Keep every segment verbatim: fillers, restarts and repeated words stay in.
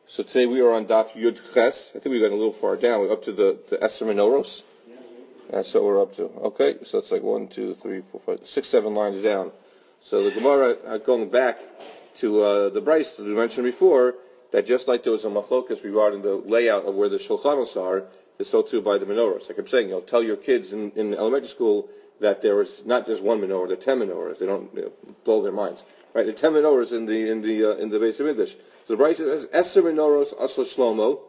So today we are on Daf Yud Ches. I think we got a little far down. We're up to the, the Eser Menoros. That's what we're up to. Okay, so it's like one, two, three, four, five, six, seven lines down. So the Gemara, uh, going back to uh, the Bryce that we mentioned before, that just like there was a machlokas regarding the layout of where the shulchanos are, is so too by the menorahs. Like I'm saying, you know, tell your kids in, in elementary school that there is not just one menorah, there are ten menorahs. They don't you know, blow their minds. Right, the ten menorahs in the in the uh, in the base of English. So the Bryce says Eser Menoros Asla Shlomo.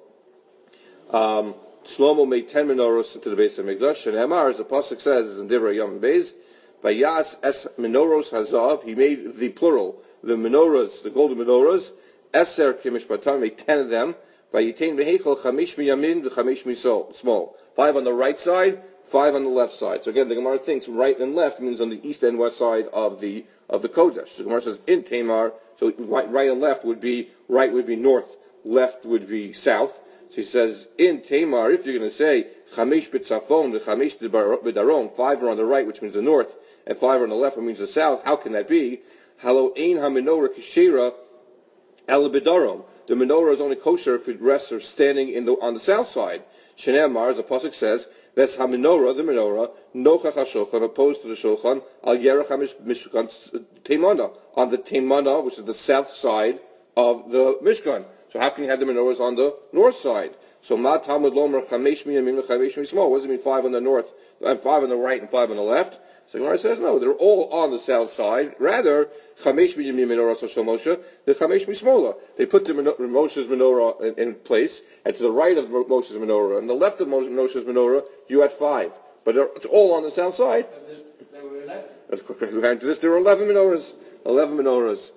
Um, Shlomo made ten menorahs to the base of Mikdash. And Amar, as the pasuk says, is in Divrei Yom Beis, Vayas Es Menoros Hazav. He made the plural, the menorahs, the golden menorahs. Eser Kimishpatan made ten of them. Vayitain Behechel Chamish Miyamin V'Chamish Misol. Small. Five on the right side, five on the left side. So again, the Gemara thinks right and left means on the east and west side of the of the Kodesh. So the Gemara says in Tamar, so right, right and left would be, right would be north, left would be south. So he says in Tamar, if you're going to say Chamish B'Tzafon, the Chamish B'Daron, five are on the right, which means the north, and five are on the left, which means the south, how can that be? Halo Ein HaMenorah Kishera El B'Daron. The menorah is only kosher if it rests or standing in the, on the south side. Shnei Amar, the pasuk says, "Ves ha-menorah, the menorah, nochach ha-shulchan, opposed to the shulchan, al yerach ha-mishkan teimana, on the teimana, which is the south side of the mishkan. So how can you have the menorahs on the north side? So ma Talmud lomer chamesh miyamin v'chamesh mismol. What does it mean five on the north, and five on the right, and five on the left? So the Gemara says no, they're all on the south side. Rather, chamesh miyamin menorah shel Moshe, the chamesh mismola. They put the Moshe's menorah in, in place, and to the right of Moshe's menorah, and the left of Moshe's menorah, you had five, but it's all on the south side. There were eleven. According to this, there were eleven menorahs. Eleven menorahs.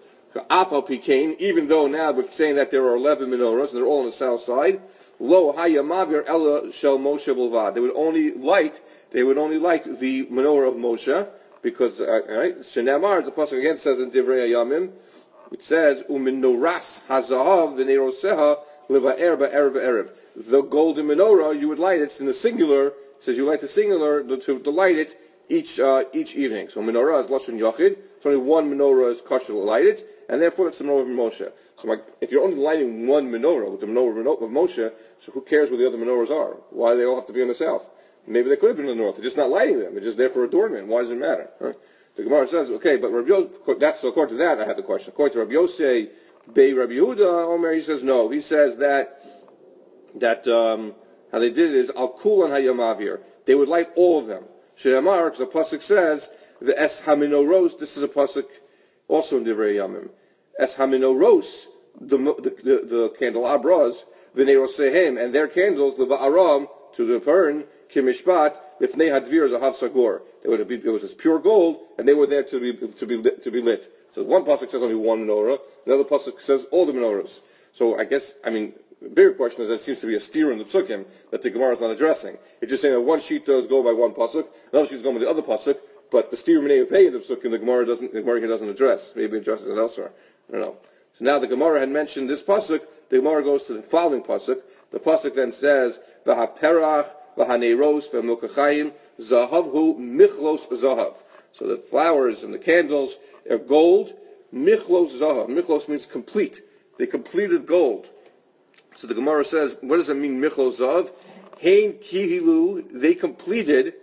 Even though now we're saying that there are eleven menorahs and they're all on the south side, lo hayamavir ella shel Moshe bulvad. They would only light, they would only light the menorah of Moshe because, uh, right? Shenamar, the pasuk again says in Divrei Yamim, it says uminoras hazahav v'neiroseha levaer ba'erev ba'erev. The golden menorah you would light it. It's in the singular. It says you light the singular to, to light it each uh, each evening. So menorah is lashon yachid. So only one menorah is kosher to light it, and therefore it's the menorah of Moshe. So my, if you're only lighting one menorah with the menorah of Moshe, so who cares where the other menorahs are? Why do they all have to be in the south? Maybe they could have been in the north. They're just not lighting them. They're just there for adornment. Why does it matter? Right? The Gemara says, okay, but Rabbi Yosef, that's so according to that, I have the question. According to Rabbi Yosef, Bei Rabbi Yehuda, Omer, he says no. He says that that um, how they did it is al kulan hayamavir. They would light all of them. She'amar, because the pasuk says the es haminoros. This is a pasuk also in Divrei Yamim. Es haminoros, the the, the, the candelabras, v'neirosehem, and their candles leva'aram to the pern kimishpat lifnei hadvir zahav sagor. They would be, it was this pure gold, and they were there to be to be lit, to be lit. So one pasuk says only one menorah, another pasuk says all the menorahs. So I guess I mean. The bigger question is that it seems to be a steer in the psukim that the Gemara is not addressing. It's just saying that one sheet does go by one pasuk, another sheet is going by the other pasuk, but the steer minei pay in the psukim the Gemara doesn't the Gemara here doesn't address. Maybe it addresses it elsewhere. I don't know. So now the Gemara had mentioned this pasuk. The Gemara goes to the following pasuk. The pasuk then says v'haperach v'haneiros v'milkachayim zahavhu michlos zahav. So the flowers and the candles are gold. Michlos zahav. Michlos means complete. They completed gold. So the Gemara says, what does it mean, Michlos Zav? Hein Kihilu, they completed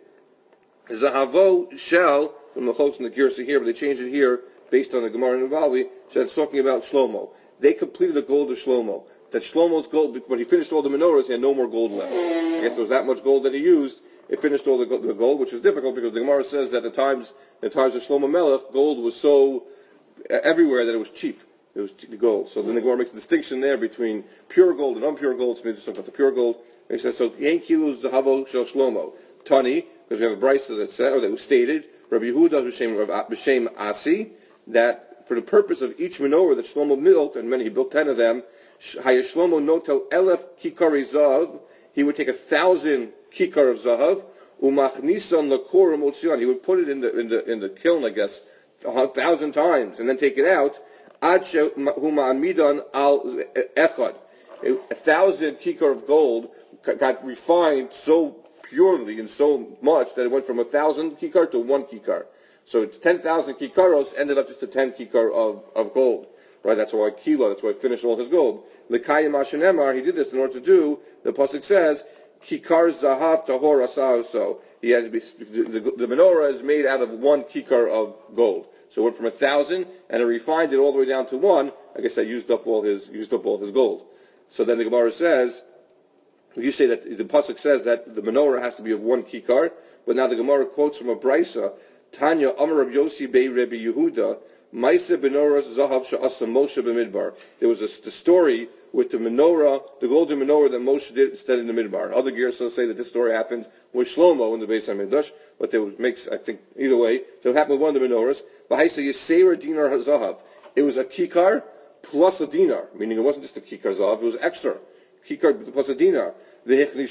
Zahavo Shel, from the Chokes and the Girsa here, but they changed it here based on the Gemara in Navalvi, so it's talking about Shlomo. They completed the gold of Shlomo. That Shlomo's gold, when he finished all the menorahs, he had no more gold left. I guess there was that much gold that he used, it finished all the, the gold, which is difficult because the Gemara says that at the times, the times of Shlomo Melech, gold was so uh, everywhere that it was cheap. It was gold. So then the Gemara makes a distinction there between pure gold and impure gold. So maybe just talk about the pure gold. And he says, so Yen Kilu Zahavo Shel Shlomo. Tani, because we have a brisa that said, or that was stated, Rabbi Yehuda B'Shem Asi, that for the purpose of each menorah that Shlomo built, and many he built ten of them, Haya Shlomo Notel Elef Kikari Zav, he would take a thousand kikar of Zahav, Umachnisan Lakor Motzion. He would put it in the in the in the kiln, I guess, a thousand times, and then take it out. Ad Huma'amidan al Echad. A thousand kikar of gold got refined so purely and so much that it went from a thousand kikar to one kikar. So it's ten thousand kikaros ended up just a ten kikar of, of gold. Right? That's why Kila, that's why he finished all his gold. L'kayim Hashanemar, he did this in order to do, the pasuk says, Kikar Zahav Tahor Asauso. He had to be, the, the, the menorah is made out of one kikar of gold. So it went from a thousand, and it refined it all the way down to one. I guess that used up all his, used up all his gold. So then the Gemara says, you say that the pasuk says that the menorah has to be of one kikar, but now the Gemara quotes from a brisa, Tanya Amar Rabbi Yossi Bei Rebbe Yehuda, Maise Menorah Zahav Sha'asa Moshe B'Midbar. There was a the story with the menorah, the golden menorah that Moshe did instead in the Midbar. Other Gersos say that this story happened with Shlomo in the Beis HaMikdash, but it makes, I think, either way. So it happened with one of the menorahs. B'Haisa Yisera Dinar Zahav. It was a kikar plus a dinar, meaning it wasn't just a kikar zahav, it was extra. Kikar plus a dinar. They put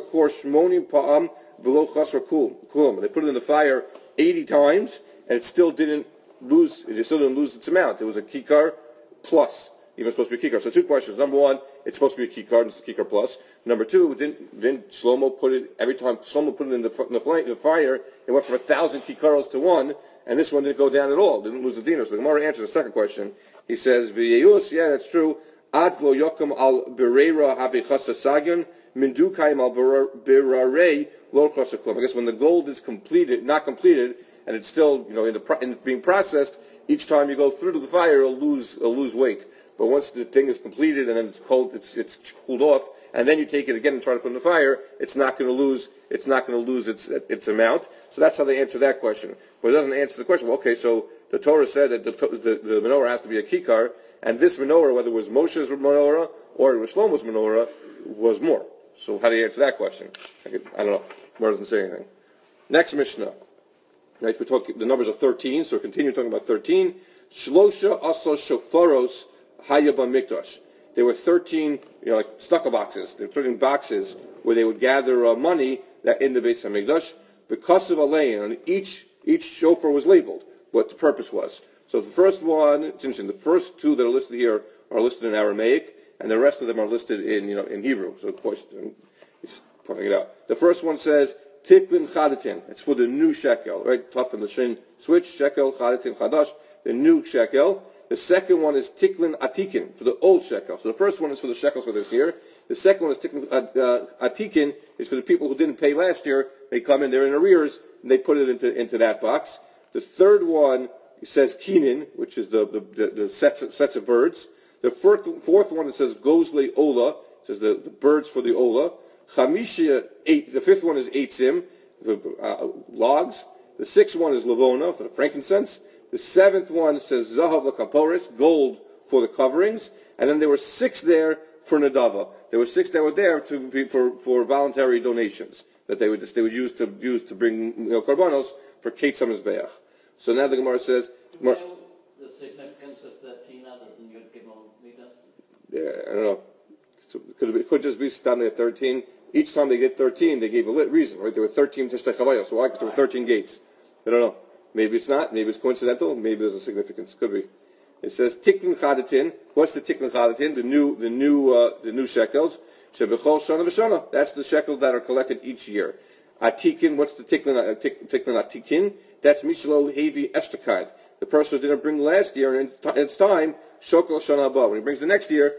it in the fire eighty times, and it still didn't lose. It still didn't lose its amount. It was a kikar plus. Even supposed to be a kikar. So two questions. Number one, it's supposed to be a kikar, and it's a kikar plus. Number two, didn't, didn't Shlomo put it every time Shlomo put it in the, in the, in the fire? It went from a thousand kikaros to one, and this one didn't go down at all. Didn't lose the dinar. So the Gemara answers the second question. He says, "V'yeyus, yeah, that's true. Ad lo yokum al bereira havichasa sagyon mindukaim al berarei lo chasaklum." I guess when the gold is completed, not completed, and it's still, you know, in the pro- in being processed, each time you go through to the fire, it'll lose, it'll lose weight. But once the thing is completed and then it's cold, it's it's cooled off, and then you take it again and try to put it in the fire, it's not going to lose, it's not going to lose its its amount. So that's how they answer that question. But it doesn't answer the question. Well, okay, so the Torah said that the, the, the menorah has to be a kikar, and this menorah, whether it was Moshe's menorah or it was Shlomo's menorah, was more. So how do you answer that question? I, could, I don't know. Where doesn't say anything. Next Mishnah. Right, we talk. The numbers are thirteen, so we continue talking about thirteen. Shlosha aso shofaros haya b'mikdash. There were thirteen, you know, like stucco boxes. There were thirteen boxes where they would gather uh, money that in the Beis HaMikdash. Because of alein, and each each shofar was labeled what the purpose was. So the first one, it's interesting. The first two that are listed here are listed in Aramaic, and the rest of them are listed in, you know, in Hebrew. So of course, he's pointing it out. The first one says Tiklin Chadatin. It's for the new shekel, right? Tough in the shin switch, shekel, Chadatin, Chadash, the new shekel. The second one is Tiklin Atikin, for the old shekel. So the first one is for the shekels for this year. The second one is Tiklin uh, Atikin, is for the people who didn't pay last year. They come in, they're in arrears, and they put it into, into that box. The third one says Kinin, which is the, the, the, the sets, of, sets of birds. The fourth, fourth one, it says Gozle Ola, it says the, the birds for the Ola. Chamisha, eight, the fifth one is Eitzim, the uh, logs. The sixth one is Lavona, for the frankincense. The seventh one says Zahav Lakaporis, gold for the coverings. And then there were six there for Nadava. There were six that were there to be for, for voluntary donations that they would they would use to use to bring, you know, karbanos for Kate Mizbeach. So now the Gemara says, Do you know the significance of thirteen other than Yud Gimel Midas? Yeah, I don't know. It could, it could just be standing at thirteen. Each time they get thirteen, they gave a lit reason, right? There were thirteen Tishtei so why? Because there were thirteen gates. I don't know. Maybe it's not. Maybe it's coincidental. Maybe there's a significance. Could be. It says Tiklin Chadatin. What's the Tiklin Chadatin? The new, the new, uh, the new shekels. Shebechol Shana v'Shana. That's the shekels that are collected each year. Atikin. What's the Tiklin? Uh, tiklin Atikin. That's Mishlo Hevi Eshtakad. The person who didn't bring last year, and it's time Shokol Shana Haba. When he brings the next year,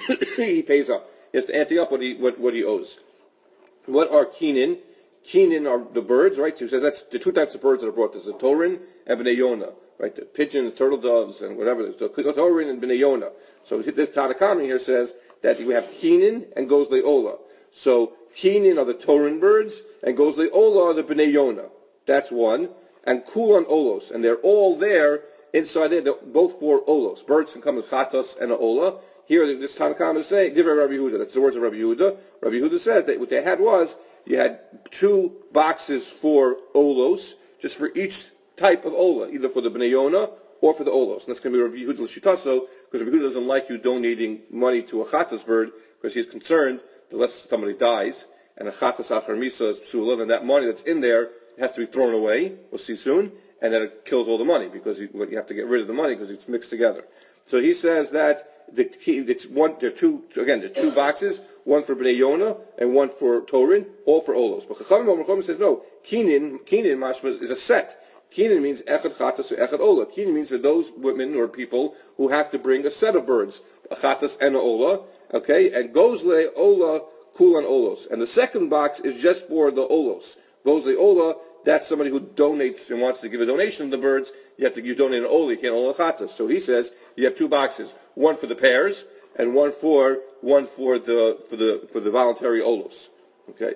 he pays up. He has to ante up what he what, what he owes. What are Kinin? Kinin are the birds, right? So he says that's the two types of birds that are brought. There's the Torin and Bnei Yonah, right? The pigeons, turtle doves, and whatever. So Torin and Bnei Yonah. So the Tanakh here says that we have Kinin and Gozle Ola. So Kinin are the Torin birds, and Gozle Ola are the Bnei Yonah. That's one. And Kulan Olos, and they're all there inside there. They're both for Olos. Birds can come with Chatos and an Ola. Here, this Tanakh is saying, Divrei Rabbi Yehuda. That's the words of Rabbi Yehuda. Rabbi Yehuda says that what they had was, you had two boxes for Olos, just for each type of Ola, either for the Bnei Yonah or for the Olos. And that's going to be Rabbi Yehuda L'Shitaso, because Rabbi Yehuda doesn't like you donating money to a Chatas bird, because he's concerned that unless somebody dies, and a Chatas Achar Misa is Psula, and that money that's in there it has to be thrown away, we'll see soon, and then it kills all the money, because you, you have to get rid of the money, because it's mixed together. So he says that the key, it's one, there are two, again, there are two boxes, one for Bnei Yonah and one for Torin, all for Olos. But Chachamim Chachamim says no. Kinin, Kinin mashma is a set. Kinin means echad chatas or echad ola. Kinin means for those women or people who have to bring a set of birds, a chatas and a ola, okay, and gozle ola kulan olos. And the second box is just for the olos. Gozle ola, that's somebody who donates and wants to give a donation of the birds. You have to you donate an ola, you can't ola chatas. So he says you have two boxes, one for the pairs and one for one for the for the for the voluntary olos. Okay.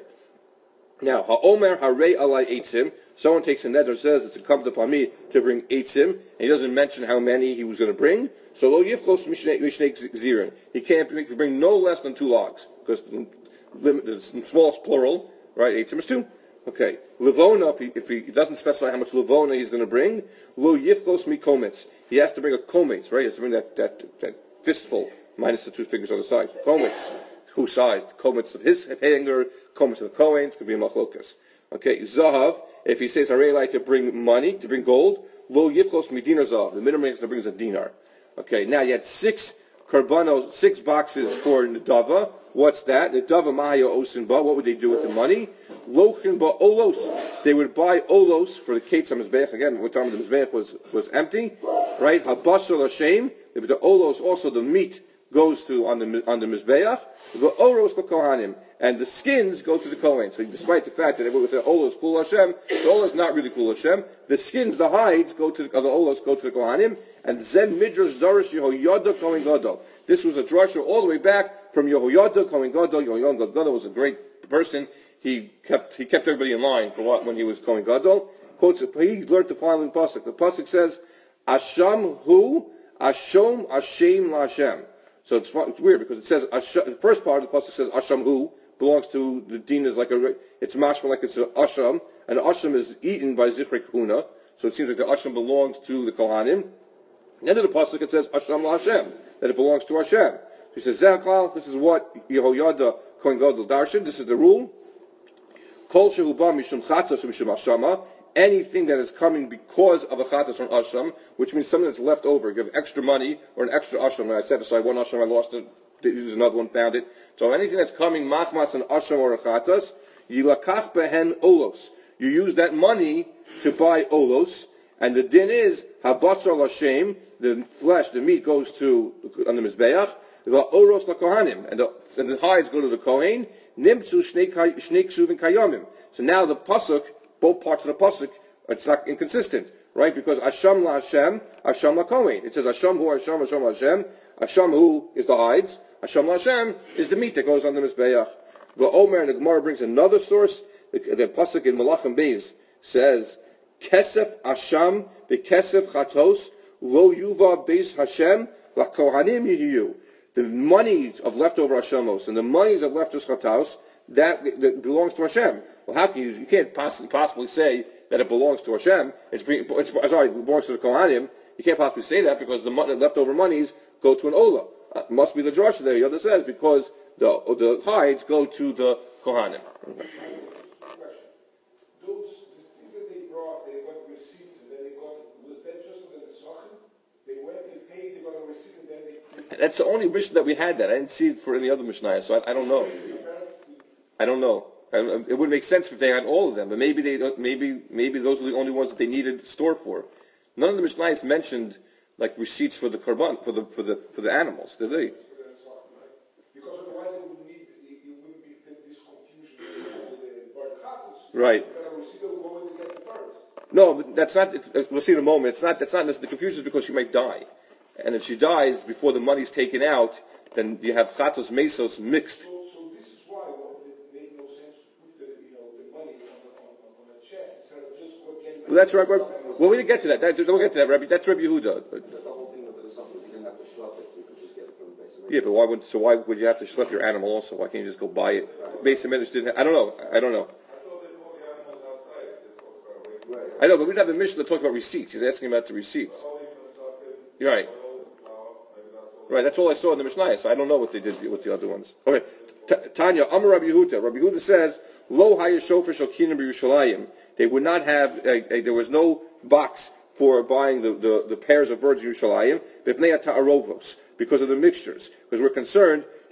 Now, ha'omer harei alai eitzim. Someone takes a net or says it's incumbent upon me to bring eitzim, and he doesn't mention how many he was going to bring. So lo yifkos mishnei zirin. He can't bring, bring no less than two logs because the, the smallest plural, right? Eitzim is two. Okay. Livona, if he, if he doesn't specify how much livona he's going to bring, lo yifkos mikometz. He has to bring a kometz, right? He has to bring that that that fistful minus the two fingers on the side. Kometz. Who sized? Kometz of his hanger, kometz of the Kohen's, could be a machlokas. Okay, Zahav, if he says, I like to bring money, to bring gold, lo yiflos medina zahav. The minimum is to bring is a dinar. Okay, now you had six karbanos, six boxes for Nadava. What's that? Nadava Mahaya Osinba. What would they do with the money? Lochin ba olos. They would buy olos for the Kates HaMizbeach. Again, what time the Mizbeach was, was empty. Right? Habasar Lashem. The olos, also the meat, goes to on the on the mizbeach, the oros kohanim, and the skins go to the kohen. So, despite the fact that with the olos kul Hashem, the olos not really kul Hashem. The skins, the hides, go to the, uh, the olos go to the kohanim, and zen midrash darish Yehoyada kohen gadol. This was a drasha all the way back from Yehoyada kohen gadol. Yehoyada gadol was a great person. He kept he kept everybody in line for what when he was kohen gadol. Quotes he learned the following pasuk. The pasuk says, "Asham hu Ashom Ashem LaHashem." So it's, it's weird because it says, the first part of the pasuk says, Asham hu, belongs to, the din is like a, it's mashma like it's an Asham, and Asham is eaten by Zichrei Kahuna, so it seems like the Asham belongs to the Kohanim. And then in the pasuk it says, Asham LaHashem, that it belongs to Hashem. He says, Zeklal, this is what Yehoyada Kohen Gadol Darshan, this is the rule. Kol shehu ba mishum chatos mishum ashama, anything that is coming because of a chatas or an asham, which means something that's left over. You have extra money or an extra asham. When I set aside one asham, I lost it. Use another one, found it. So anything that's coming machmas an asham or a chatas, yilakach behen olos. You use that money to buy olos, and the din is habatzar lashem. The flesh, the meat goes to on the mizbeach. The oros lakohanim, and the and the hides go to the kohen. Nimtzu shnei ksuvin kayomim. So now the pasuk. Both parts of the pasuk, it's not inconsistent, right? Because Asham la Hashem, Asham la Kohen. It says Asham hu Asham, Asham la Hashem. Asham hu is the hides. Asham la Hashem is the meat that goes on the mizbeach. The Omer and the Gemara brings another source. The, the pasuk in Malachim Beis says, Kesef Asham v'Kesef Chatos lo yuva Beis Hashem la Kohanim yihiyu. The monies of leftover Hashemos and the monies of leftover Chatos, that, that belongs to Hashem. Well, how can you, you can't possibly, possibly say that it belongs to Hashem. It's, it's sorry, it belongs to the Kohanim. You can't possibly say that because the money, leftover monies go to an Ola. Uh, must be the drasha there. Yoda says because the the hides go to the Kohanim. Okay. Those this thing that they brought, they got receipts and then they got, was that just for the Netzachim? They went, they paid, they got a receipt and then they... That's the only mission that we had that. I didn't see it for any other Mishnah, so I, I don't know. I don't know. It would make sense if they had all of them, but maybe they maybe maybe those are the only ones that they needed to store for. None of the Mishnayos mentioned like receipts for the korban for the for the for the animals, did they? Because otherwise it would need it wouldn't be this confusion with the bird. Right. No, but that's not. It, we'll see in a moment. It's not. That's not. The confusion is because she might die, and if she dies before the money's taken out, then you have chatos mesos mixed. So, so this is why well, it made no sense to put the you know the money on, on, on a chest instead of just go again. Well, that's right. Well, we didn't get to that. that we'll get to that, Rabbi. That's Rabbi Yehuda. Yeah, but why would so? Why would you have to schlep your animal also? Why can't you just go buy it? Beis Hamikdash didn't. Have, I don't know. I don't know. I know, but we didn't have the mission that talked about receipts. He's asking about the receipts. You're right. Right, that's all I saw in the Mishnah, so I don't know what they did with the other ones. Okay, Tanya, Amar Rabbi Yehuda. Rabbi Yehuda says, Lo hayashofer shalkinim b'Yerushalayim. They would not have, a, a, there was no box for buying the, the, the pairs of birds in Yerushalayim, b'pnei ta'arovos, because of the mixtures. Because we're concerned,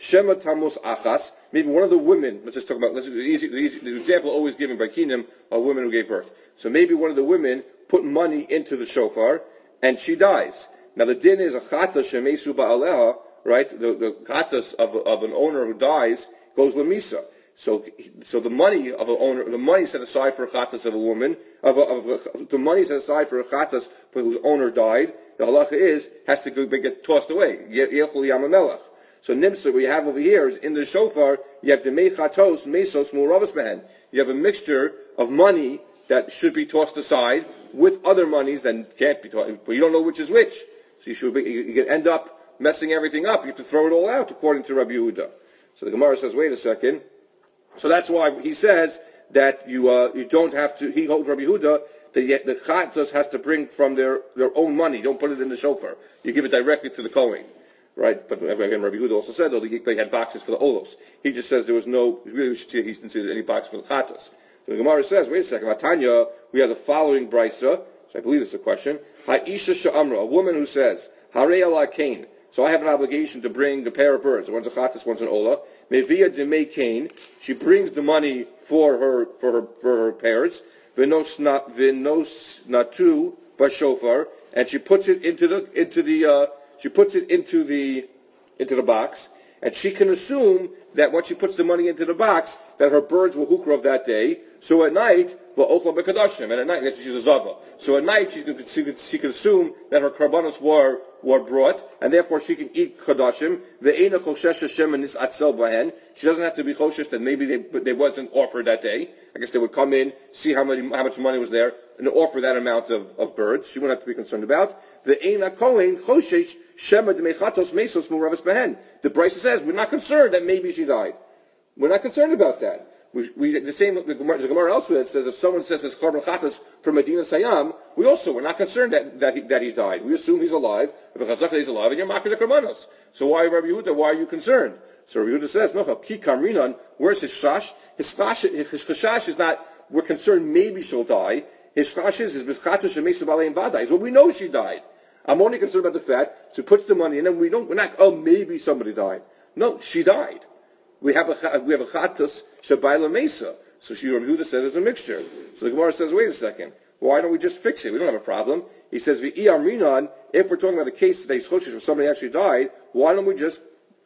Shema Tamus Achas. Maybe one of the women, let's just talk about, let's, the, easy, the, easy, the example always given by Kinim are women who gave birth. So maybe one of the women put money into the shofar, and she dies. Now the din is a chata shemesu ba'aleha, right? The, the chatas of, of an owner who dies goes lemisa. So, so the money of an owner, the money set aside for a chatas of a woman, of, a, of a, the money set aside for a chatas for whose owner died, the halacha is, has to go, get tossed away. Yechol yamamelech. So nimsa, what you have over here is in the shofar, you have the mechatos, mesos, muravas behen. You have a mixture of money that should be tossed aside with other monies that can't be tossed, but you don't know which is which. So you should be, you can end up messing everything up. You have to throw it all out, according to Rabbi Yehuda. So the Gemara says, wait a second. So that's why he says that you uh, you don't have to. He holds Rabbi Yehuda that the chatos has to bring from their, their own money. Don't put it in the shofar. You give it directly to the Kohen, right? But again, Rabbi Yehuda also said though they had boxes for the olos. He just says there was no. Really, he considered any box for the chatos. So the Gemara says, wait a second, Matanya, we have the following brisa. So I believe this is a question. Ha'isha sha'amra, a woman who says, Harei ala kain. So I have an obligation to bring a pair of birds. One's a chatas, one's an ola. Mevia demei kain. She brings the money for her for her for her pairs. Vinos not vinos natu bashofar, and she puts it into the into the uh, she puts it into the into the box, and she can assume that once she puts the money into the box, that her birds will hukra of that day. So at night, va'ochla bekadashim, and at night, that's she's a zava. So at night, she can she can, she can assume that her karbanos were were brought, and therefore she can eat kadashim. Ve'ena choshesh Hashem and nisatzel bahen. She doesn't have to be choshesh that maybe they they wasn't offered that day. I guess they would come in, see how many how much money was there, and offer that amount of, of birds. She wouldn't have to be concerned about. Ve'ena kohen choshesh shema demechatos mesos muravas bahen. The Brisa says we're not concerned that maybe she died. We're not concerned about that. We, we, the same, the Gemara, the Gemara elsewhere says if someone says it's Karban Chatas from Medina Sayam, we also, we're not concerned that, that, he, that he died. We assume he's alive. If a Chazaka is alive, and you're Makar the Karbanos. So why, Rabbi Yehuda, why are you concerned? So Rabbi Yehuda says, no, Ki Kamrinan, where's his shash? His shash, his chashash is not, we're concerned maybe she'll die. His shash is, his B'chatush and Mesa Balei and Vada. Is well, we know she died. I'm only concerned about the fact, she puts the money in, and we don't, we're not, oh, maybe somebody died. No, she died. We have a we have a chatus shabayla mesa. So she Rabbi Yehuda says it's a mixture. So the Gemara says, wait a second, why don't we just fix it? We don't have a problem. He says v'iyamrinan. If we're talking about a case that is choshesh where somebody actually died, why don't we just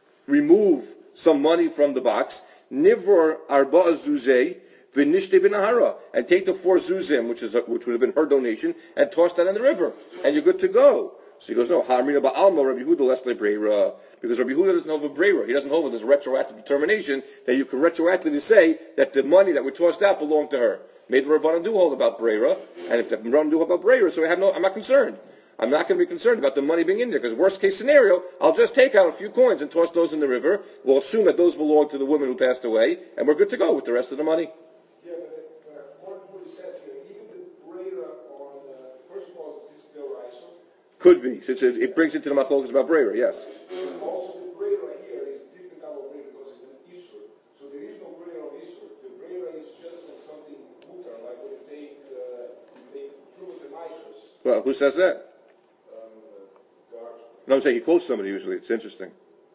remove some money from the box? Nivor arba zuzei v'nishte binahara, and take the four zuzim, which is a, which would have been her donation, and toss that in the river, and you're good to go. So he goes, no, Hamrina ba'alma Rabbi Yehuda less lebreira, because Rabbi Yehuda doesn't hold a breira. He doesn't hold this retroactive determination that you can retroactively say that the money that we tossed out belonged to her. Maybe the Rabbanan do hold about breira, and if the Rabbanan do hold about breira, so I have no, I'm not concerned. I'm not going to be concerned about the money being in there, because worst case scenario, I'll just take out a few coins and toss those in the river. We'll assume that those belong to the woman who passed away, and we're good to go with the rest of the money. Yeah, but according to what he says here, even the breira on, uh, first of all, is this still Raisa? Could be. It's a, it brings it to the machlokas about breira, yes. Also, the breira here is different kind of breira because it's an isur. So there is no breira on isur. The breira is just on something mutar, like when you take, uh, you take trumas and ishus. Well, who says that? Um, uh, No, I'm saying he quotes somebody usually. It's interesting.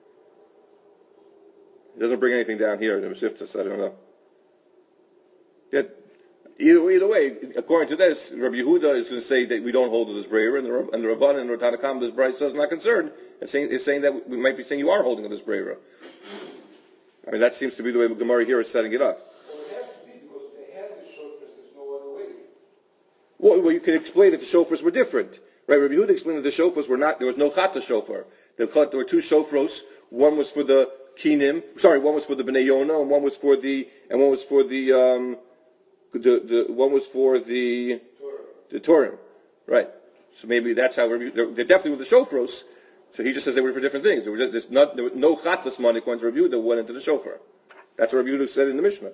He doesn't bring anything down here in the Mesiftas. I don't know. Yet, either, either way, according to this, Rabbi Yehuda is going to say that we don't hold to this breira, and the, and the Rabban and the Tanakam, this Brisa is not concerned. It's saying, it's saying that we might be saying you are holding to this breira. I mean, that seems to be the way the Gemara here is setting it up. Well, it has to be because they had the shofars, there's no other way. Well, well, you can explain that the shofars were different. Right, Rabbi Yehuda explained that the shofars were not, there was no chata shofar. There were two shofros. One was for the kinim, sorry, one was for the Bnei Yonah, and one was for the, and one was for the, um, the, the one was for the, the Turim. Right. So maybe that's how Rabbi, they're, they're definitely with the shofros. So he just says they were for different things. There was, just, not, there was no chatas money according to Rabbi Yehuda went into the shofar. That's what Rabbi Yehuda said in the Mishnah.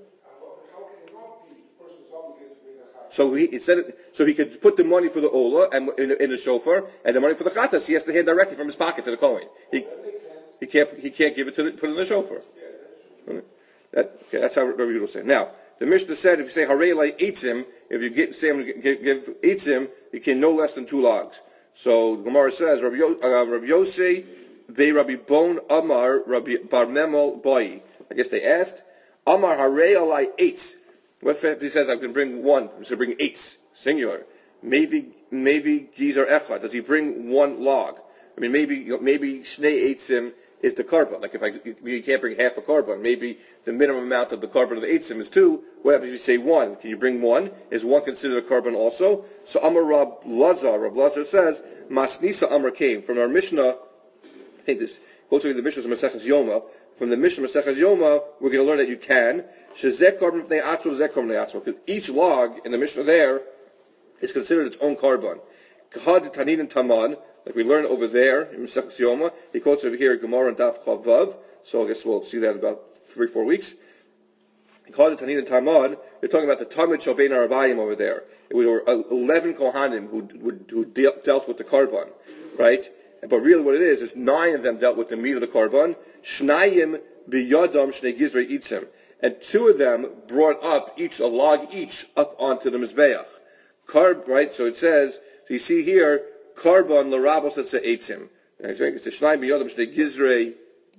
So he it said it, so he could put the money for the ola and in the, in the shofar, and the money for the chatas he has to hand directly from his pocket to the kohen. He he can't he can't give it to the, put it in the shofar. That, okay, that's how Rabbi Yehuda was saying. Now the Mishnah said if you say harei like eitzim, if you get, say him give, give eitzim, you can no less than two logs. So the Gemara says Rabbi, Yo, uh, Rabbi Yossi they Rabbi Bon Amar Rabbi Bar Memel Boy. I guess they asked, Amar Harei Alai eight. What if he says I can bring one? He should bring eight, singular. Maybe maybe Gizer Echad. Does he bring one log? I mean, maybe maybe Shnei Eitzim is the carbon. Like if I you can't bring half a carbon, maybe the minimum amount of the carbon of the Eitzim is two. What happens if you say one? Can you bring one? Is one considered a carbon also? So Amar Rab Lazar, Rab Lazar says, Masnisa Amar came from our Mishnah. I think this go to the Mishnah from Maseches Yoma. From the Mishnah Maseches Yoma, we're going to learn that you can shezek carbon b'nei atzma, zek carbon b'nei atzma. Because each log in the Mishnah there is considered its own carbon. Kahad tanin and taman, like we learned over there in Maseches Yoma. He quotes over here Gemara and Daf Chav Vav. So I guess we'll see that in about three, four weeks. Kahad tanin and taman. They're talking about the Talmud Shalbein Arabayim over there. It was eleven Kohanim who who, who dealt with the carbon, right? But really what it is, is nine of them dealt with the meat of the carbon. Shnayim biyadam shnei gizrei itzim. And two of them brought up each, a log each, up onto the Mizbeach. Carb, right, so it says, so you see here, carbon l'rabos etzeh eitzim. It's a shnayim biyadam shnei gizrei,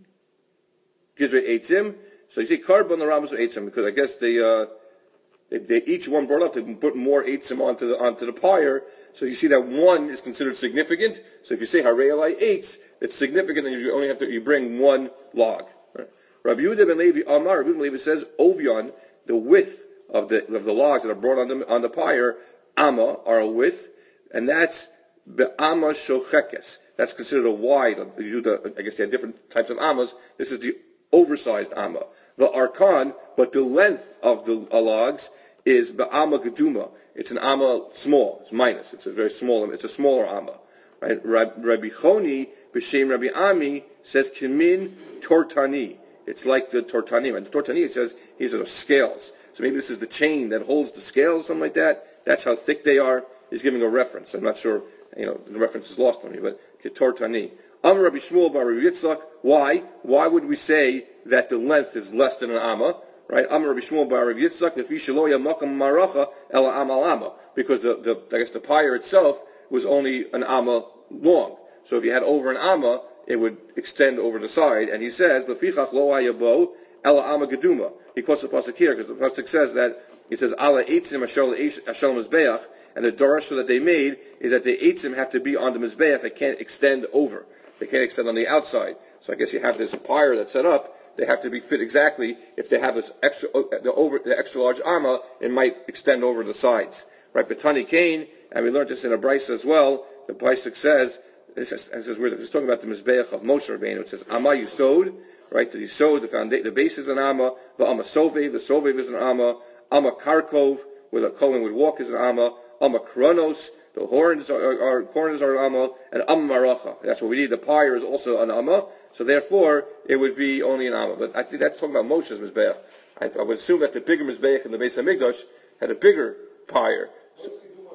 gizrei eitzim. So you see carbon l'rabos eitzim, because I guess they, uh, They, they each one brought up to put more eitzim onto the onto the pyre, so you see that one is considered significant. So if you say harei alai eights, it's significant, and you only have to you bring one log. Right? Rabbi Yehuda ben Levi Amar, Rabbi Yehuda ben Levi says ovion, the width of the of the logs that are brought on the on the pyre, amma are a width, and that's be'ama shochekes. That's considered a wide. You do the, I guess they have different types of ammas. This is the oversized amma. The arkan, but the length of the uh, logs is ba'ama geduma. It's an amma small. It's minus. It's a very small. It's a smaller amma. Right? Rabbi Choni b'shem Rabbi Ami says kimin tortani. It's like the tortani. And the tortani, it says these are scales. So maybe this is the chain that holds the scales, something like that. That's how thick they are. He's giving a reference. I'm not sure. You know, the reference is lost on me, but tortani. Amar Rabbi Shmuel bar Rabbi Yitzchak. Why? Why would we say that the length is less than an amma? Right? Amar Rabbi Shmuel bar Rabbi Yitzchak. The fishaloya makam maracha ela amal amma. Because the, the I guess the pyre itself was only an amma long. So if you had over an amma, it would extend over the side. And he says lefichach lo hayabo ela amma geduma. He quotes the pasuk here because the pasuk says that. It says, Ala eitzim ashal mizbeach, and the darasha that they made is that the eitzim have to be on the mizbeach. They can't extend over. They can't extend on the outside. So I guess you have this pyre that's set up. They have to be fit exactly. If they have this extra, the over, the extra large amma, it might extend over the sides. Right? V'tani kain, and we learned this in a brisa as well. The brisa says, it says, it says we're just talking about the mizbeach of Moshe Rabbeinu. It says, Amma Yisod, right? The Yisod, the foundation, the base is an amma. The Amma Sovev, the Sovev is an amma. Amma Karkov, where the Kohen would walk, is an Amma. Amma Kronos, the horns are, are horns are an Amma. And Amma Maracha. That's what we need. The pyre is also an Amma. So therefore, it would be only an Amma. But I think that's talking about Moshe's Mizbeach. I, I would assume that the bigger Mizbeach in the Beis HaMikdash had a bigger pyre. So,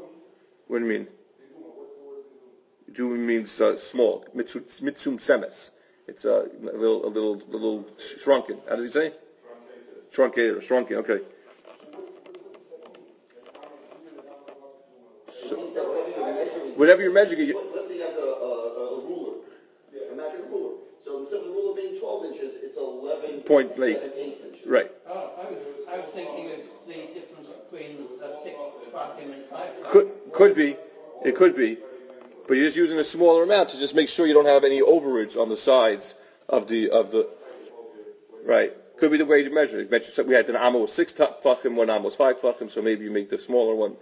what do you mean? Duma means uh, small. Mitzum tzemes. It's uh, a little, a little, a little shrunken. How does he say? Truncated or shrunken. Okay. Whatever you're measuring, you, let's say you have a, a, a ruler. Yeah. Imagine a ruler. So instead of the ruler being twelve inches, it's eleven point eight. inches. Right. Oh, I was, I was thinking it's the difference between a six vacuum and five vacuum. Could could be, it could be, but you're just using a smaller amount to just make sure you don't have any overage on the sides of the of the. Right. Could be the way you measure it. So we had an amma was six tefachim, one amma was five tefachim, so maybe you make the smaller one.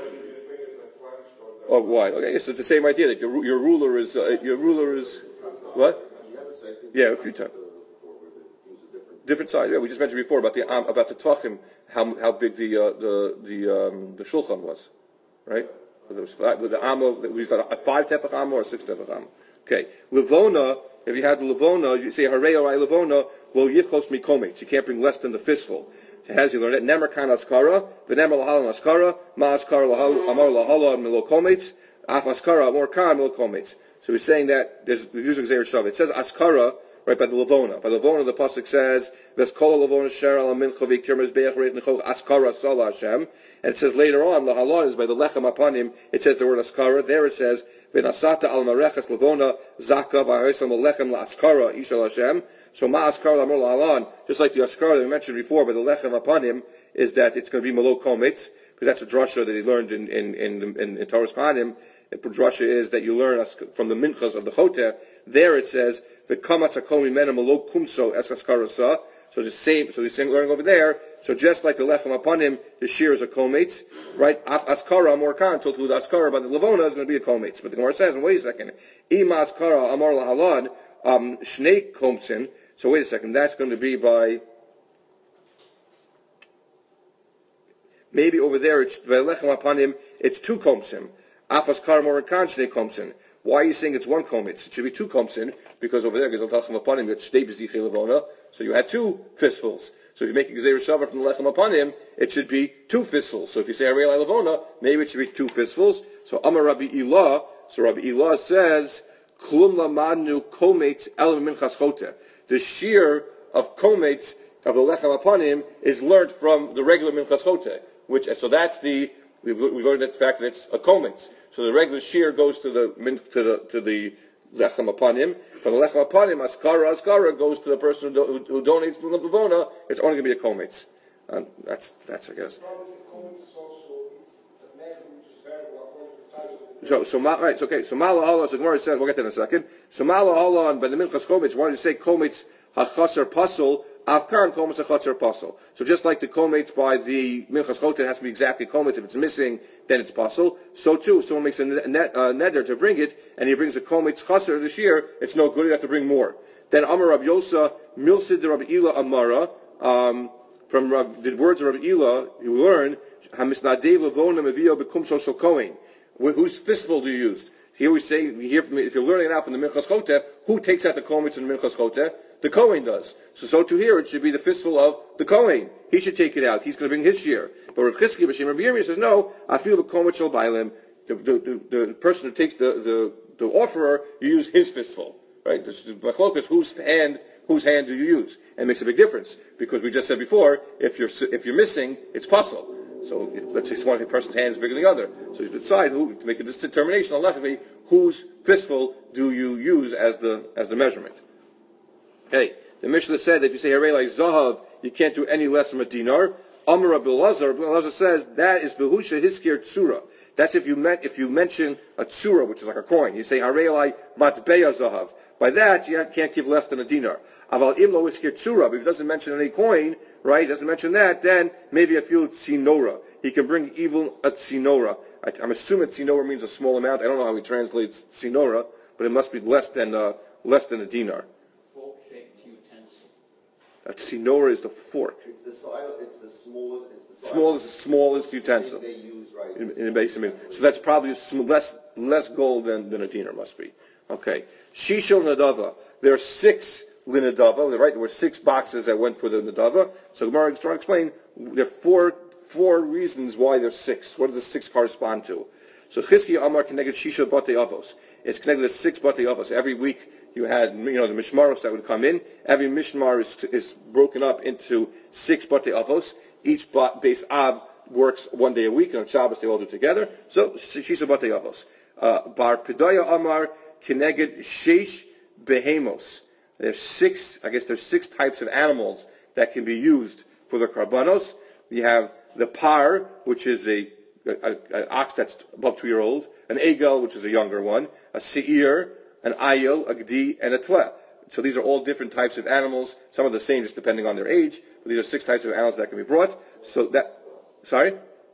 Oh, wide. Okay, so it's the same idea that your your ruler is uh, your ruler is what? Yeah, a few times. Different size. Yeah, we just mentioned before about the um, about the tvachim, how how big the uh, the the um, the shulchan was, right? Whether it was five, the amma, we used a five tefach amma or a six tefach amma. Okay, levona. If you had the levona, you say harei orai levona. Well, yichos mikomitz. You can't bring less than the fistful. So as you learn it, nemer kan askara, v'nemer lahalan askara, ma askara amar lahala milo komitz, af askara amor kan milo komitz. So he's saying that there's using Zayir Shav. It says askara, right, by the Lavona. By the Lavona, the pasuk says, "Veskol Lavona Sher Al Mincha V'Kir Mizbeach Reit Nechoch Askara Sala Hashem." And it says later on, the halon is by the lechem upon him. It says the word askara. There it says, "V'Nasata Al Mareches Lavona Zaka V'Haisam Lechem La Askara Ishal Hashem." So Ma Askara Lamor Lahalon, just like the askara that we mentioned before, by the lechem upon him, is that it's going to be Malo Kometz, because that's a drasha that he learned in in in, in, in Torah's Kohanim. The drasha is that you learn from the minchas of the choteh. There it says, "V'kama takomi mena malo kumso es askarasa." So the same. So he's learning over there. So just like the lechem upon him, the shear is a kometz, right? Af askara amor kan. So to the askara by the lavona is going to be a kometz. But the Gemara says, wait a second, ima askara amor lahalan um shnei komtzin. So wait a second, that's going to be by. Maybe over there, it's by lechem upon him, it's two komtzim. Afas karamor and kanshnei komtzin. Why are you saying it's one kometz? It should be two komtzin, because over there, because lechem upon him, it's shtei b'zichei levona, so you had two fistfuls. So if you make a gzeir shavar from the lechem upon him, it should be two fistfuls. So if you say harei levona, maybe it should be two fistfuls. So Amar Rabbi Ilah, so Rabbi Ilah says, klum lamadnu kometz el minchas choteh. The shear of kometz of the lechem upon him is learnt from the regular minchas choteh. Which, so that's the, we we learned the fact that it's a kometz. So the regular shear goes to the to the to the lechem upon him. From the lechem upon him, askara askara goes to the person who, who, who donates the lavona. It's only going to be a kometz. Um, that's that's I guess. So so ma, right. So, okay. So mala Allah. So Gemara says we'll get that in a second. So mala Allah and by the minchas kometz. Why did you say kometz hachasar pasul? Afkar and kometz hachasar pasul. So just like the kometz by the minchas choteh has to be exactly kometz. If it's missing, then it's pasul. So too, if someone makes a net, uh, neder to bring it, and he brings a kometz chasar this year, it's no good. You have to bring more. Then Amar Rabbi Yosa milsid de Rabbi Ilah Amara. Um, from Rab, the words of Rabbi Ilah, you learn hamisnadei levona mevio bekumso shel kohen. Whose fistful do you use? Here we say, we hear from, if you're learning it out from the minchas choteh, who takes out the kometz in the minchas choteh? The kohen does. So, so to here, it should be the fistful of the kohen. He should take it out. He's going to bring his share. But Rav Chizki b'shem Rabbi Yirmiyah says, no, I feel the kometz shel bailim. The, the, the, the person who takes the, the, the offerer, you use his fistful. Right? This is machlokas, whose hand, whose hand do you use? And it makes a big difference. Because we just said before, if you're, if you're missing, it's pasul. So if, let's say one person's hand is bigger than the other. So you decide who to make a determination electrically whose fistful do you use as the as the measurement. Okay, the Mishnah said that if you say harei like zahav, you can't do any less from a dinar. Amar Rabbi Elazar, Rabbi Elazar says that is behusha hiskir tsura. That's if you met, if you mention a tsura, which is like a coin. You say harei like matbeya zahav. By that you can't give less than a dinar. Aval imlo hiskir tsura, but if he doesn't mention any coin, right? He doesn't mention that, then maybe a few tzinora. He can bring even a tzinora. I, I'm assuming tzinora means a small amount. I don't know how he translates tzinora, but it must be less than uh, less than a dinar. Fork-shaped utensil. A tzinora is the fork. It's the size. It's the smallest. It's the Small is the smallest utensil. They use right. In, in base, I mean, so that's probably less less gold than, than a dinar must be. Okay. Shishol nadava. There are six linadava. Right, there were six boxes that went for the nadava. So Gemara is trying to explain there are four four reasons why there's six. What does the six correspond to? So Chizki Amar connected Shisha Bate Avos. It's connected to six Bate Avos. Every week you had, you know, the Mishmaros that would come in. Every Mishmar is, is broken up into six Bate Avos. Each base Av works one day a week, and on Shabbos they all do together. So Shisha Bate Avos. Uh, Bar Pedaya Amar Keneged Sheish Behemos. There's six, I guess there's six types of animals that can be used for the karbanos. You have the par, which is a An ox that's above two year old, an egel, which is a younger one, a seir, an ayil, a gdi, and a tle. So these are all different types of animals. Some are the same, just depending on their age. But these are six types of animals that can be brought. So that, sorry?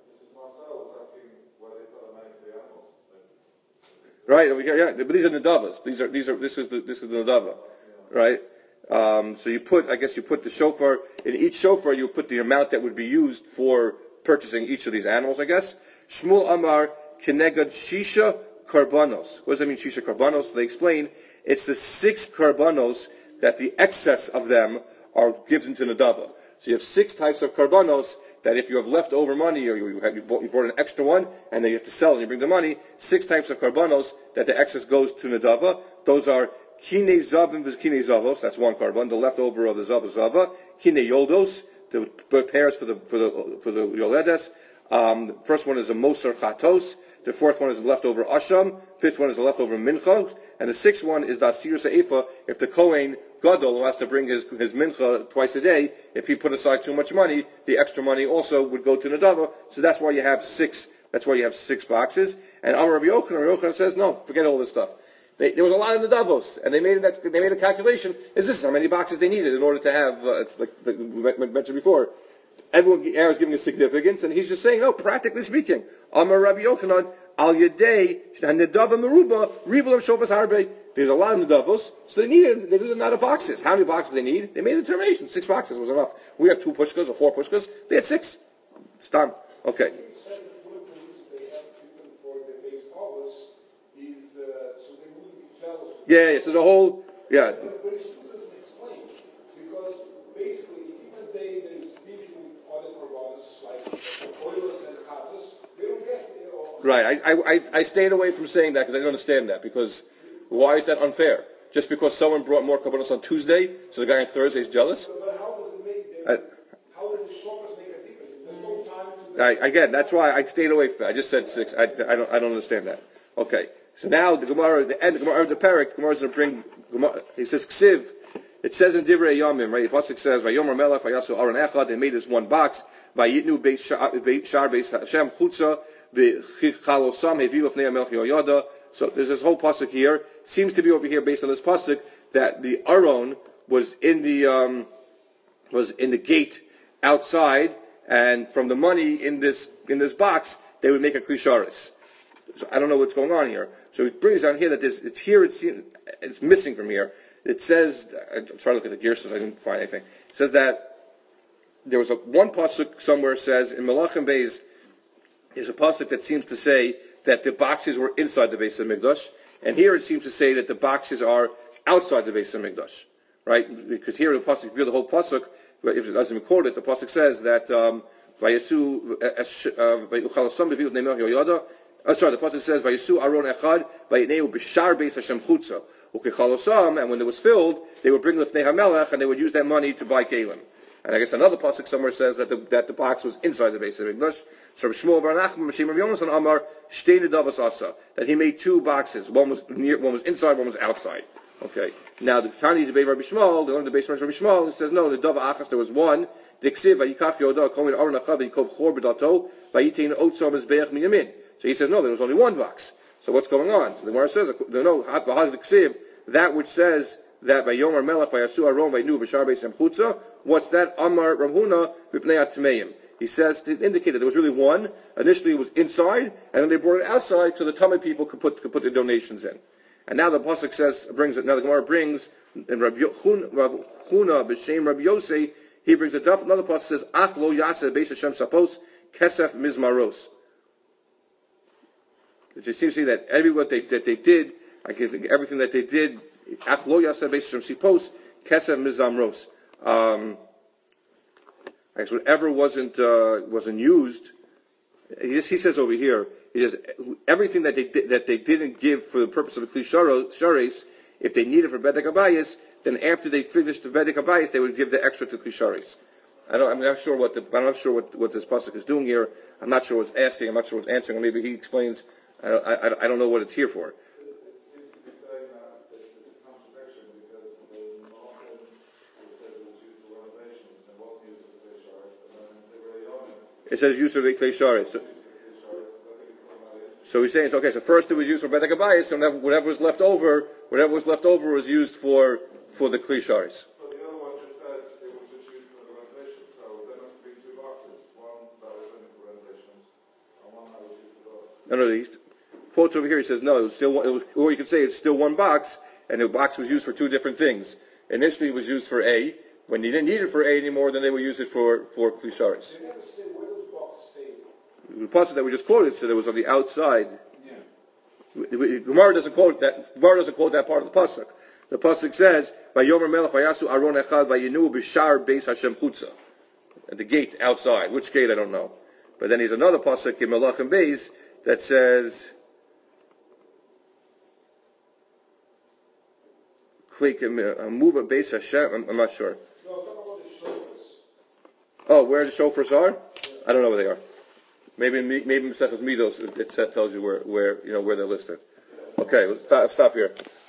Right, yeah, but these are nadavas. These are these are this is the this is the nadava, right? Um, so you put, I guess you put the shofar in each shofar. You put the amount that would be used for purchasing each of these animals, I guess. Shmuel Amar Kenegad Shisha Karbanos. What does that mean, Shisha Karbanos? They explain it's the six Karbanos that the excess of them are given to Nadava. So you have six types of Karbanos that if you have leftover money or you, have, you, bought, you brought an extra one and then you have to sell and you bring the money, six types of Karbanos that the excess goes to Nadava. Those are Kine zavim v'kine zavos. That's one carbon. The leftover of the zav zava. Kine yoldos. The pairs for the for the for the yoledes. Um, the first one is a Moser Chatos. The fourth one is the leftover Asham. Fifth one is the leftover Mincha. And the sixth one is the Asir Se'ifa. If the Kohen Gadol, who has to bring his, his Mincha twice a day, if he put aside too much money, the extra money also would go to Nadava. So that's why you have six, that's why you have six boxes. And Amar Rabbi Yochanan, Rabbi Yochanan says, no, forget all this stuff. They, there was a lot of Nadavos, and they made, that, they made a calculation. Is this how many boxes they needed in order to have, uh, it's like, like we mentioned before, everyone is giving a significance, and he's just saying, no, practically speaking, Amar Rabbi Yochanan, Al Yadei, Nedava Meruba, Ribalam Shofas Harbe. There's a lot of Nedavos, so they needed, they needed a lot of boxes. How many boxes they need? They made a determination. Six boxes was enough. We have two pushkas or four pushkas. They had six. Stop. Okay. Yeah, yeah, so the whole, yeah. But, but it still doesn't explain, because basically, if it's a day that is busy with other korbanos, like oilers and chatas, they don't get it all. Right, I, I, I stayed away from saying that because I didn't understand that, because why is that unfair? Just because someone brought more korbanos on Tuesday, so the guy on Thursday is jealous? But, but how does it make the, I, how does the shoppers make a difference? There's no time to... I, again, that's why I stayed away from that. I just said six. I, I, don't, I don't understand that. Okay. So now the Gemara, the end, the Gemara, the Perek, the Gemara is going to bring. Gemara, he says Ksiv. It says in Divrei Yomim, right? The pasuk says, "Vayomer Melech Vayasu Aron Echad." They made this one box. Vayitnu Beis Shar Beis Hashem Chutza VeChalosam Hevilu Fnei Melech Yoyada. So there's this whole pasuk here. Seems to be over here based on this pasuk that the Aron was in the um, was in the gate outside, and from the money in this in this box, they would make a klisharis. So I don't know what's going on here. So it brings down here that this, it's here, it's, it's missing from here. It says, I'm trying to look at the gears, I didn't find anything. It says that there was a one pasuk somewhere says, in Melachim Beis, there's a pasuk that seems to say that the boxes were inside the Beis HaMikdash, and here it seems to say that the boxes are outside the Beis HaMikdash, right? Because here the pasuk, if you hear the whole pasuk, if it doesn't record it, the pasuk says that, um, Oh, sorry, the pasuk says, "Vayisu Aron Echad, Vayineu B'Shar Beis Hashem Chutza Ukechalosam," and when it was filled, they would bring Lifnei HaMelech, and they would use that money to buy kalim. And I guess another pasuk somewhere says that the that the box was inside the Beis HaMikdash. So Shmuel Bar Nachman, Mashem Rav Yonasan Amar Shtei Nedavos Asa, that he made two boxes. One was near, one was inside, one was outside. Okay. Now the Tani debate Rabbi Shmuel, the one debate Rabbi Shmuel, he says no. The Dava Achas there was one. Diksiv Vayikach Yoda Komin Aron Echad Vayikov Chor B'Dato Vayitein Otzar Mizbeach Miyamin. So he says, no, there was only one box. So what's going on? So the Gemara says, no, that which says that by Yomer Melech, by Yasu Aron, by Nu, B'Shar Beis Chutza, what's that? Amar Ramhuna, B'Pnei Atmeim. He says to indicate that there was really one. Initially it was inside, and then they brought it outside so the Tamei people could put could put their donations in. And now the pasuk says brings it. Now the Gemara brings and Rabbi Huna b'Shem Rabbi Yosei. He brings it up. Another pasuk says Ach lo Yaseh Beis Hashem Sapos Kesef Mizmaros. It just seems to see that every what they that they did, I guess everything that they did, Ach lo Yaseh Beis Hashem Sapos Kesef Mizamros. Um, I guess whatever wasn't uh, wasn't used, he, just, he says over here, he says everything that they did, that they didn't give for the purpose of the Kli Shares, if they needed for Bedek Abayis, then after they finished the Bedek Abayis, they would give the extra to Kli Shares. I don't, I'm not sure what the, I'm not sure what, what this pasuk is doing here. I'm not sure what's asking. I'm not sure what's answering. Or maybe he explains. I, I, I don't know what it's here for. It says use of the Klei Shares. So, so he's saying, it's okay, so first it was used for Bedek Abayis, and whatever, whatever was left over, whatever was left over was used for, for the Klei Shares. So the other one just says it was just used for the renovation, so there must be two boxes, one that was in for renovations, and one that was used for those. No, no, he quotes over here, he says, no, it was still one, it was, or you could say it's still one box, and the box was used for two different things. Initially it was used for A. When you didn't need it for A anymore, then they would use it for, for Klei Shares. They never say where those boxes stayed. The pasuk that we just quoted said it was on the outside. Yeah. Gemara doesn't quote that. Gemara doesn't quote that part of the pasuk. The pasuk says, "Vayomer Melech Vayasu Aron Echad Vayinu B'Shar Beis Hashem Chutza," at the gate outside. Which gate I don't know. But then there's another pasuk in Melachim Beis that says, Klik, uh, move a base Hashem. I'm, I'm not sure. No, talk about the shofars. Oh, where the shofars are? I don't know where they are. Maybe in maybe in Maseches Midos it, it tells you where, where you know where they're listed. Okay, let's stop, stop here.